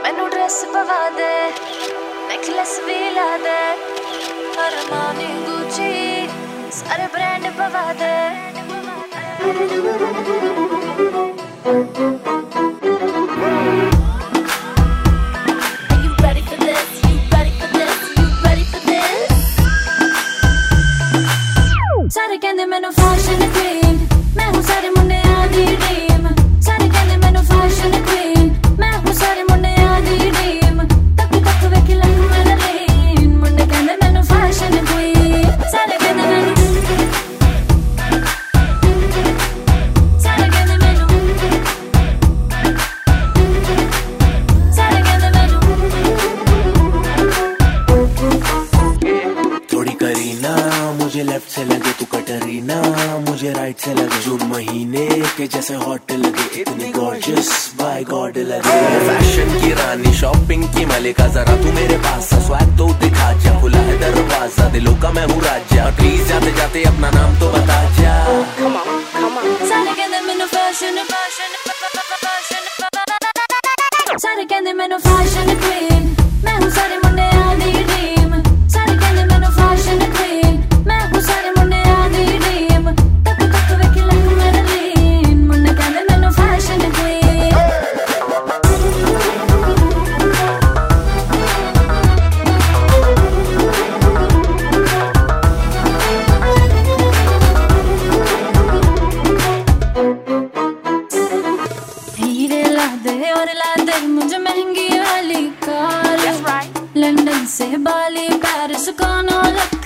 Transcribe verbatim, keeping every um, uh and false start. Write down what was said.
मैनू ड्रेस पवा दे, नेकलेस भी ला दे, अरमानी गुची सारे ब्रांड पवा दे। सारे कहंदे मैनू फैशन क्वीन, मैं हूँ सारे मुंडियां दी ड्रीम। सारे कहंदे मैनू फैशन क्वीन, मैं हूँ सारे मुंडियां दी ड्रीम। तक तक वेख लग मेरा लीन, मुंडे कहंदे मैनू फैशन क्वीन। सारे कहंदे मैनू, सारे कहंदे मैनू, सारे कहंदे मैनू। थोड़ी करीना मुझे लेफ्ट से लगे तू कटरीना, मुझे राइट से लगे जून महीने के जैसे हॉट लगे, इतनी गॉर्जियस बाय गॉड लगे। फैशन की रानी शॉपिंग की मलिका, जरा तू मेरे पास स्वैग तो दिखा जा। खुला है दरवाजा दिलों का मैं हूँ राजा, प्लीज जाते जाते अपना नाम तो बता जा। सारे कहंदे मैनू फैशन फैशन सारे कहंदे मैनू फैशन क्वीन, मैं हूँ सारे मुंडियां दी ड्रीम। सारे कहंदे मैनू फैशन क्वीन, मैं हूँ सारे मुंडियां दी ड्रीम। तक तक वेख लग मेरा लीन, मुंडे कहंदे मैनू फैशन क्वीन। हीरे ला दे और ला दे मुझे महंगी वाली कार, लंदन से बाली पेरिस का नौलख